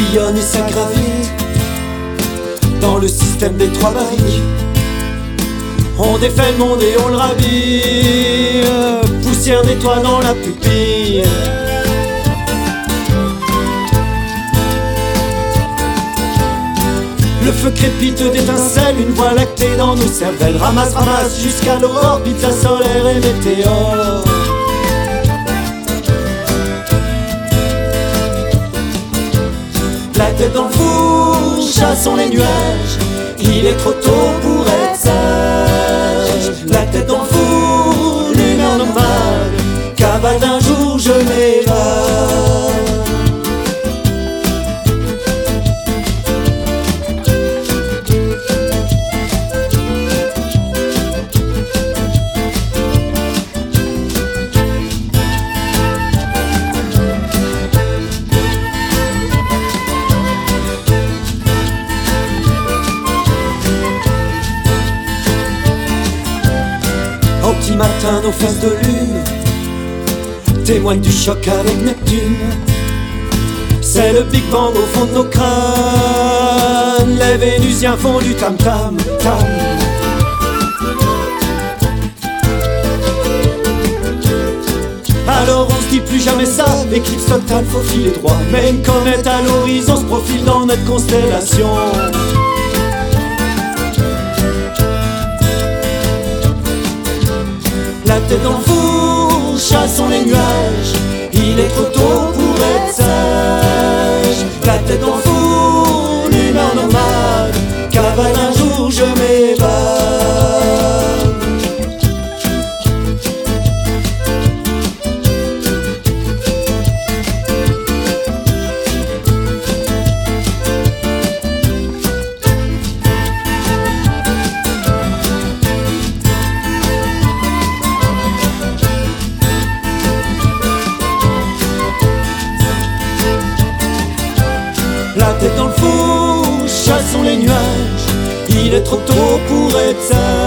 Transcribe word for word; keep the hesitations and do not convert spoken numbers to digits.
sillonne et s'aggravit dans le système des trois barriques. On défait le monde et on le rhabille, poussière nettoie dans la pupille. Le feu crépite d'étincelles, une voie lactée dans nos cervelles. Ramasse, ramasse jusqu'à l'aurore, pizza solaire et météore. La tête dans le four, chassons les nuages. Il est trop tôt pour être sage. La tête dans le four, l'humeur normale. Cavale d'un jour, je m'évade. Au petit matin, nos faces de lune témoignent du choc avec Neptune. C'est le Big Bang au fond de nos crânes. Les Vénusiens font du tam-tam, tam. Alors on se dit plus jamais ça, éclipse totale, faut filer droit. Mais une comète à l'horizon se profile dans notre constellation. La tête dans le four, chassons les nuages. Il est trop tôt pour être sage. La tête dans le four, l'humeur normale. Cavale un jour, je m'évade. La tête dans le four, chassons les nuages. Il est trop tôt pour être sage.